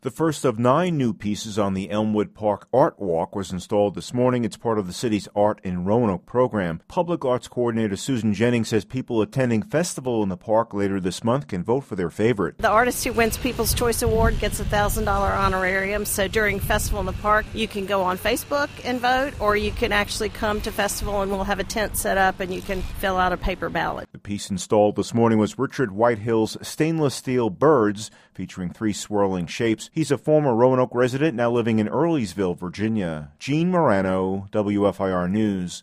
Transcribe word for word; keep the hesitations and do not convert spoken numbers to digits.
The first of nine new pieces on the Elmwood Park Art Walk was installed this morning. It's part of the city's Art in Roanoke program. Public Arts Coordinator Susan Jennings says people attending Festival in the Park later this month can vote for their favorite. The artist who wins People's Choice Award gets a one thousand dollars honorarium. So during Festival in the Park, you can go on Facebook and vote, or you can actually come to Festival and we'll have a tent set up and you can fill out a paper ballot. The piece installed this morning was Richard Whitehill's stainless steel birds, featuring three swirling shapes. He's a former Roanoke resident now living in Earlysville, Virginia. Gene Morano, W F I R News.